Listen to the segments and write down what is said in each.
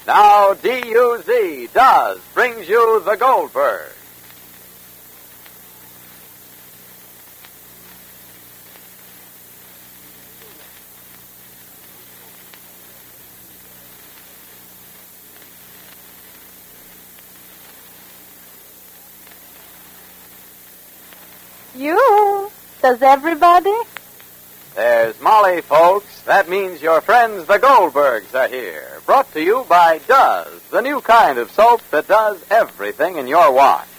Now, D-U-Z, Does, brings you the Goldberg. You? Does everybody? There's Molly, folks. That means your friends, the Goldbergs, are here. Brought to you by Does, the new kind of soap that does everything in your wash.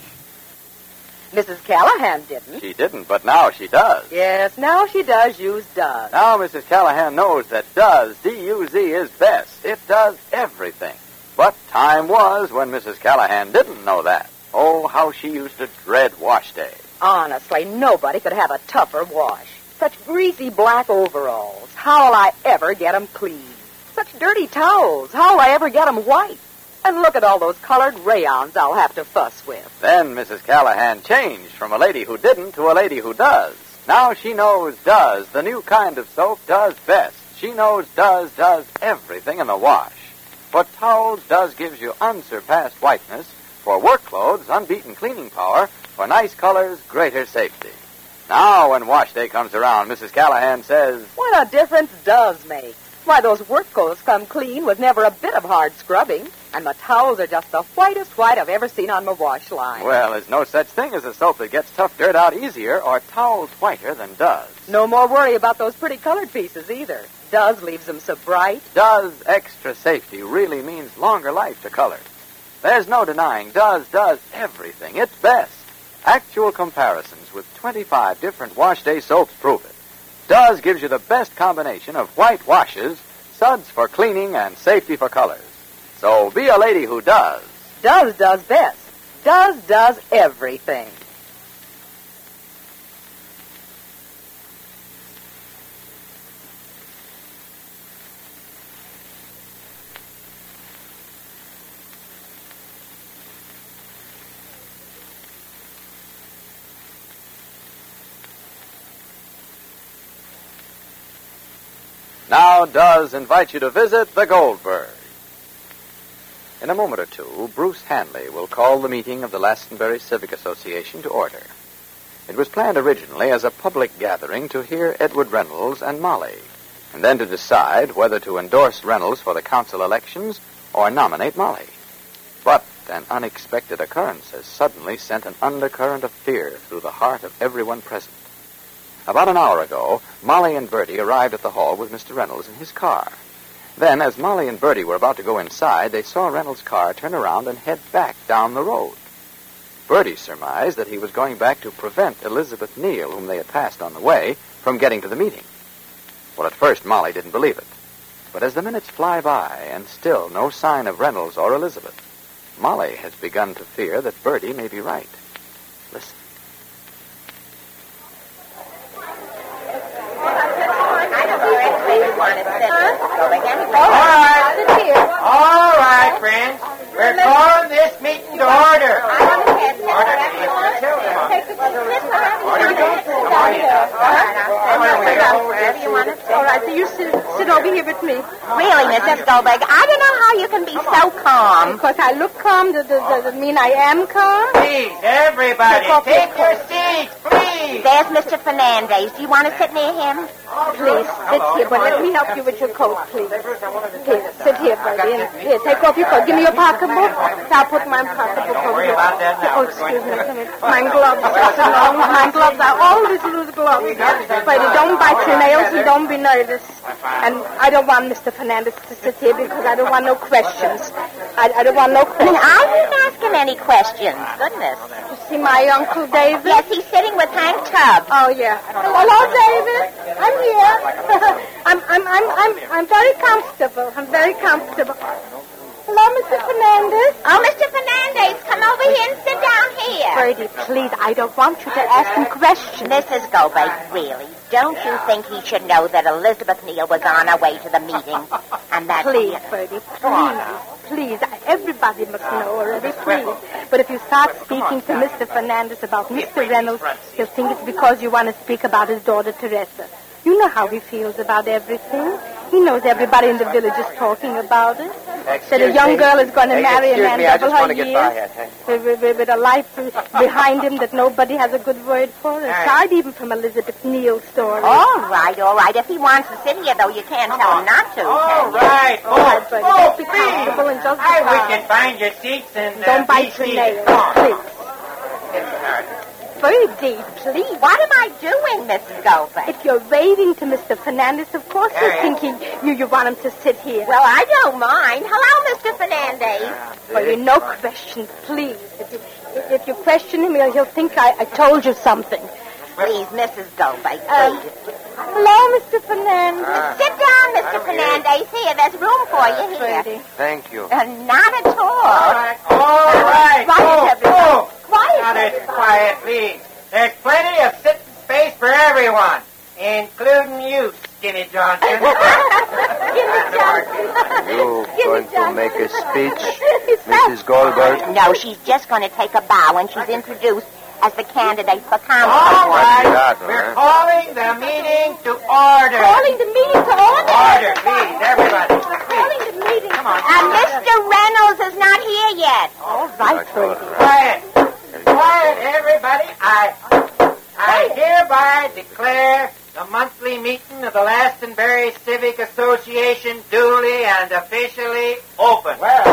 Mrs. Callahan didn't. She didn't, but now she does. Yes, now she does use Does. Now Mrs. Callahan knows that Does, D-U-Z, is best. It does everything. But time was when Mrs. Callahan didn't know that. Oh, how she used to dread wash day. Honestly, nobody could have a tougher wash. Such greasy black overalls. How'll I ever get 'em clean? Such dirty towels. How'll I ever get 'em white? And look at all those colored rayons I'll have to fuss with. Then Mrs. Callahan changed from a lady who didn't to a lady who does. Now she knows Does, the new kind of soap, does best. She knows Does everything in the wash. For towels, Does gives you unsurpassed whiteness. For work clothes, unbeaten cleaning power. For nice colors, greater safety. Now, when wash day comes around, Mrs. Callahan says, What a difference Does make. Why, those work clothes come clean with never a bit of hard scrubbing. And my towels are just the whitest white I've ever seen on my wash line. well, there's no such thing as a soap that gets tough dirt out easier or towels whiter than Does. No more worry about those pretty colored pieces either. Does leaves them so bright. Does extra safety really means longer life to colors. There's no denying Does everything. It's best. Actual comparisons with 25 different wash day soaps prove it. Does gives you the best combination of white washes, suds for cleaning, and safety for colors. So be a lady who does. Does best. Does everything. Now Does invite you to visit the Goldberg. In a moment or two, Bruce Hanley will call the meeting of the Lastonbury Civic Association to order. It was planned originally as a public gathering to hear Edward Reynolds and Molly, and then to decide whether to endorse Reynolds for the council elections or nominate Molly. But an unexpected occurrence has suddenly sent an undercurrent of fear through the heart of everyone present. About an hour ago, Molly and Bertie arrived at the hall with Mr. Reynolds in his car. Then, as Molly and Bertie were about to go inside, they saw Reynolds' car turn around and head back down the road. Bertie surmised that he was going back to prevent Elizabeth Neal, whom they had passed on the way, from getting to the meeting. Well, at first, Molly didn't believe it. But as the minutes fly by and still no sign of Reynolds or Elizabeth, Molly has begun to fear that Bertie may be right. Listen. All right, friends. We're calling this meeting to order. All right, so you sit over here with me. Really, Mrs. Goldberg, I don't know how you can be so calm. Because I look calm, does it mean I am calm? Please, everybody, take your seats, please. There's Mr. Fernandez. Do you want to sit near him? Please, sit here, but let me help you with your coat, please. Here, sit here, Bertie. And here, take off your coat. Give me your pocketbook. I'll put my pocketbook over here. Oh, excuse me. My gloves are so long. My gloves, I always lose gloves. Bertie, don't bite your nails and don't be nervous. And I don't want Mr. Fernandez to sit here because I don't want no questions. I don't want no questions. I didn't ask him any questions. Goodness. You see my Uncle David? Yes, he's sitting with Hank Tubbs. Oh, yeah. Hello, David. I'm here. I'm very comfortable. I'm very comfortable. Hello, Mr. Fernandez. Oh, Mr. Fernandez, come over here and sit down here. Bertie, please, I don't want you to ask him questions. Mrs. Goldberg, really, don't you think he should know that Elizabeth Neal was on her way to the meeting? And that... Please, Bertie, please. Everybody must know already, please. But if you start speaking to Mr. Fernandez about Mr. Reynolds, he'll think it's because you want to speak about his daughter, Teresa. You know how he feels about everything. He knows everybody in the village is talking about it. Said a Excuse young me. girl is going to marry a Excuse man me, I double just want her to get by here. years. Thank you. With a life behind him that nobody has a good word for. Aside even from Elizabeth Neal's story. All right. If he wants to sit here, though, you can't tell him not to. All right, folks. Bertie, Oh, just be comfortable and just I we can find your seats and don't bite be your seated. nails, Come on. please. Bertie, please. What am I doing, Mrs. Goldberg? If you're raving to Mr. Fernandez, of course you think you want him to sit here. Well, I don't mind. Hello, Mr. Fernandez. Well, no questions, please. If you question him, he'll think I told you something. Please, Mrs. Goldberg, please. Hello, Mr. Fernandez. Sit down, Mr. Fernandez. Here, there's room for you here. Bertie. Thank you. Not at all. All right. Quiet, everyone. Now there's quiet, please. There's plenty of sitting space for everyone, including you, Skinny Johnson. You going to make a speech, Mrs. Goldberg? No, she's just going to take a bow when she's introduced as the candidate for council. All right. Forgotten, We're huh? calling the meeting to order. Calling the meeting to order. Order, please, everybody. Calling the meeting. Come on. Mr. Reynolds is not here yet. All right, Bertie. Quiet. Quiet, everybody. I hereby declare the monthly meeting of the Lastonbury Civic Association duly and officially open.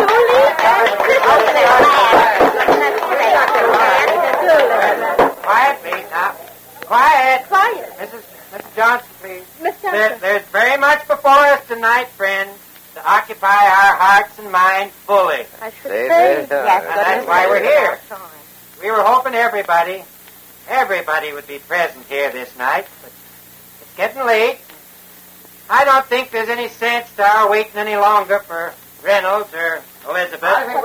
Quiet, please, now. Quiet. Quiet. Mrs. Johnson, please. Miss Johnson. There's very much before us tonight, friends, to occupy our hearts and minds fully. I should Stay say. there. Yes, And that's why we're here. We were hoping everybody would be present here this night, but it's getting late. I don't think there's any sense to our waiting any longer for Reynolds or Elizabeth.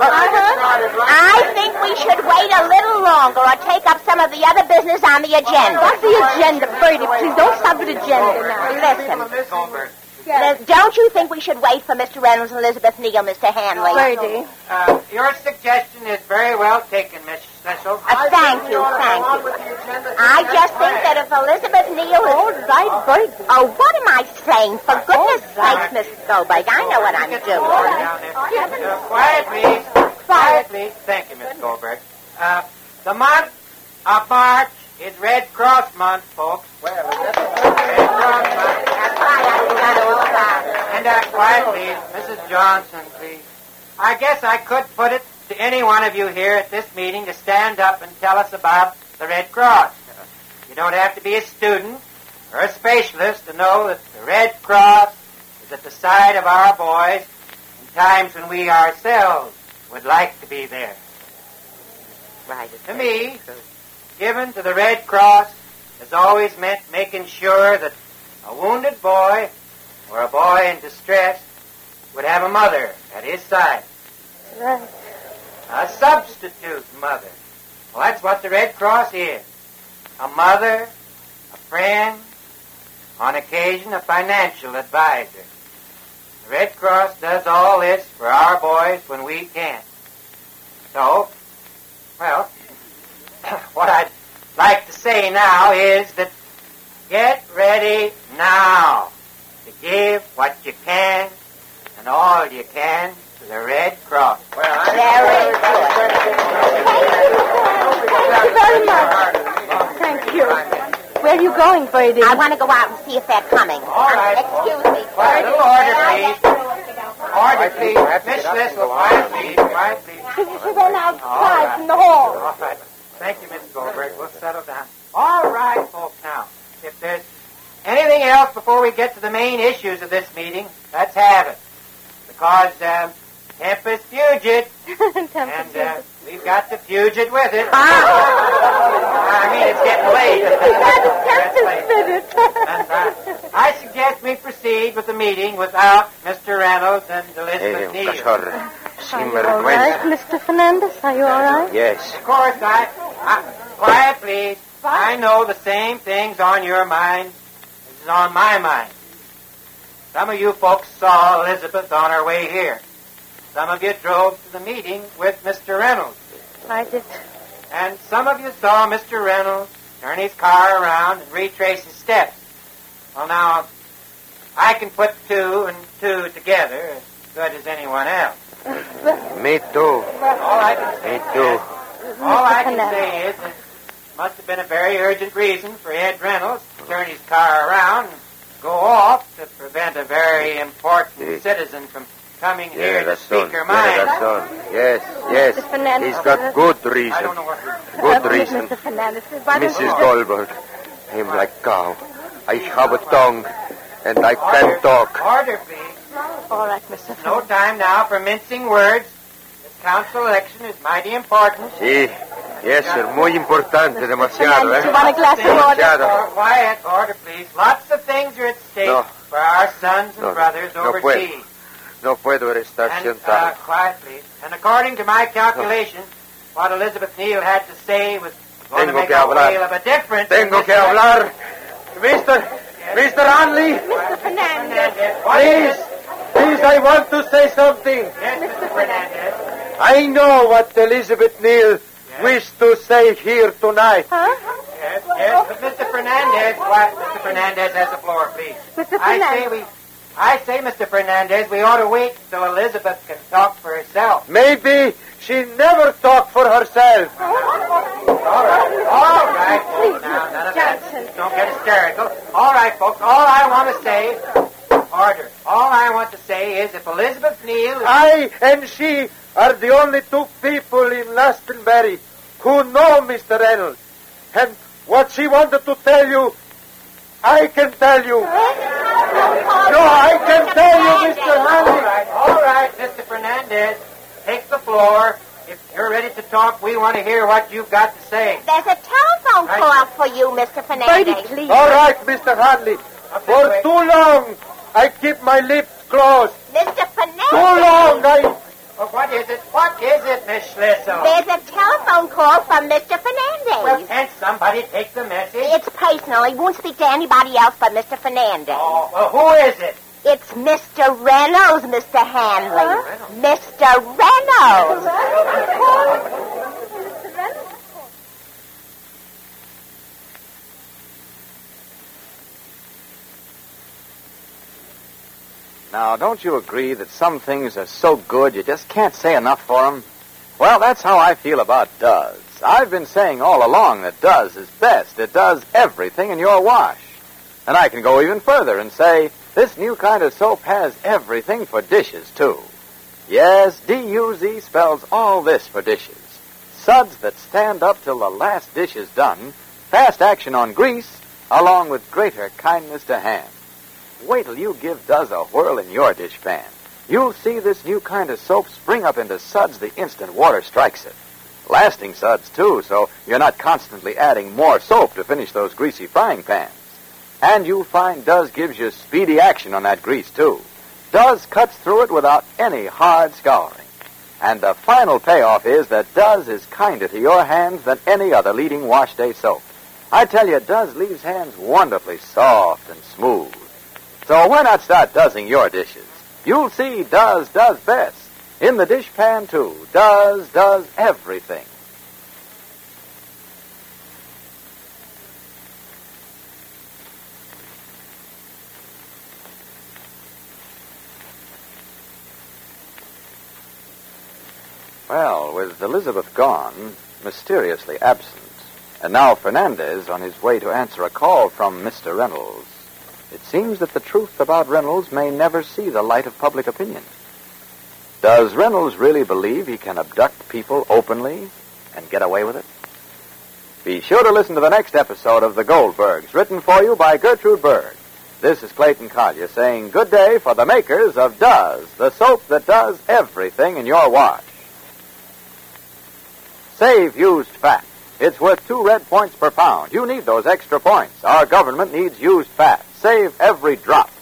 I think we should wait a little longer or take up some of the other business on the agenda. What's the agenda, Bertie? Please don't stop with agenda now. Listen. Don't you think we should wait for Mr. Reynolds and Elizabeth Neal, Mr. Hanley? Bertie. Your suggestion is very well taken, Miss Cecil. Thank you. I just think that if Elizabeth Neal is... All right, Bertie. Oh, what am I saying? For goodness sakes, Mrs. Goldberg, I know what I'm doing. Quiet, please. Quiet, please. Thank you, Miss Goldberg. The month of March is Red Cross Month, folks. Red Cross Month. And quiet, please. Mrs. Johnson, please. I guess I could put it to any one of you here at this meeting to stand up and tell us about the Red Cross. You don't have to be a student or a specialist to know that the Red Cross is at the side of our boys in times when we ourselves would like to be there. Right. To me, given to the Red Cross has always meant making sure that a wounded boy or a boy in distress would have a mother at his side. Right. A substitute mother. Well, that's what the Red Cross is. A mother, a friend, on occasion a financial advisor. The Red Cross does all this for our boys when we can't. So, well, what I'd like to say now is that get ready now to give what you can and all you can to the Red Cross. Very good. Thank you very much. Thank you. Where are you going, Bertie? I want to go out and see if they're coming. All right. Excuse me. Quiet, a little order, please. Order, please. Miss Listle, quiet, please. Quiet, please. She went outside from the hall. All right. Thank you, Mrs. Goldberg. We'll settle down. All right, folks, now, if there's anything else before we get to the main issues of this meeting, let's have it. Because Tempest fugit, and we've got to fugit with it. I mean, it's getting late. And, I suggest we proceed with the meeting without Mr. Reynolds and Elizabeth Neal. Are you all right, Mr. Fernandez? Are you all right? Yes. Of course, quiet, please. I know the same thing's on your mind as is on my mind. Some of you folks saw Elizabeth on her way here. Some of you drove to the meeting with Mr. Reynolds. I did. And some of you saw Mr. Reynolds turn his car around and retrace his steps. Well, now, I can put 2 and 2 together as good as anyone else. Me too. All I can say, Me too. All I can say is it must have been a very urgent reason for Ed Reynolds to turn his car around and go off to prevent a very important citizen from coming here to speak her mind. Yes. Mr. Fernandez. He's got good reason. I don't know what... Good reason. Mr. Fernandez. Mrs. Goldberg, I'm like cow. I have a tongue, and I can talk. Order, please. All right, Mr. Fernandez. No time now for mincing words. This council election is mighty important. Sí. Yes, sir. Muy importante. Demasiado, You want a glass of water? Demasiado. Quiet, order, please. Lots of things are at stake for our sons and brothers overseas. No puedo estar And, sentado. quiet, please. And according to my calculations, what Elizabeth Neal had to say was going to Tengo make que a hablar. whale of a difference. Tengo que hablar. Mr. Hanley, Mr. Fernandez. please, I want to say something. Yes, Mr. Fernandez. I know what Elizabeth Neal wished to say here tonight. Huh? Yes, but Mr. Fernandez, Mr. Fernandez has the floor, please. Mr. Fernandez. I say, Mr. Fernandez, we ought to wait till Elizabeth can talk for herself. Maybe she never talked for herself. All right. Now, none of that. Don't get hysterical. All right, folks. All I want to say, order. All I want to say is if Elizabeth Neal... I and she are the only 2 people in Glastonbury who know Mr. Reynolds. And what she wanted to tell you, I can tell you. No, I can tell you, Mr. Hanley. All right, Mr. Fernandez. Take the floor. If you're ready to talk, we want to hear what you've got to say. There's a telephone call for you, Mr. Fernandez. Bertie, please. All right, Mr. Hanley. For too long, I keep my lips closed. Mr. Fernandez. Too long, Well, what is it? What is it, Miss Schlissel? There's a telephone call from Mr. Well, Fernandez. can't somebody take the message? It's personal. He won't speak to anybody else but Mr. Fernandez. Oh, well, who is it? It's Mr. Reynolds, Mr. Hanley. Mr. Reynolds. Now, don't you agree that some things are so good you just can't say enough for them? Well, that's how I feel about Duz. I've been saying all along that Duz is best. It does everything in your wash. And I can go even further and say this new kind of soap has everything for dishes, too. Yes, D-U-Z spells all this for dishes. Suds that stand up till the last dish is done, fast action on grease, along with greater kindness to hands. Wait till you give Duz a whirl in your dishpan. You'll see this new kind of soap spring up into suds the instant water strikes it. Lasting suds, too, so you're not constantly adding more soap to finish those greasy frying pans. And you'll find Duz gives you speedy action on that grease, too. Duz cuts through it without any hard scouring. And the final payoff is that Duz is kinder to your hands than any other leading wash day soap. I tell you, Duz leaves hands wonderfully soft and smooth. So why not start Duzzing your dishes? You'll see Duz does best. In the dishpan, too. Duz does everything. Well, with Elizabeth gone, mysteriously absent, and now Fernandez on his way to answer a call from Mr. Reynolds, it seems that the truth about Reynolds may never see the light of public opinion. Does Reynolds really believe he can abduct people openly and get away with it? Be sure to listen to the next episode of The Goldbergs, written for you by Gertrude Berg. This is Clayton Collier saying good day for the makers of Duz, the soap that does everything in your wash. Save used fat. It's worth 2 red points per pound. You need those extra points. Our government needs used fat. Save every drop.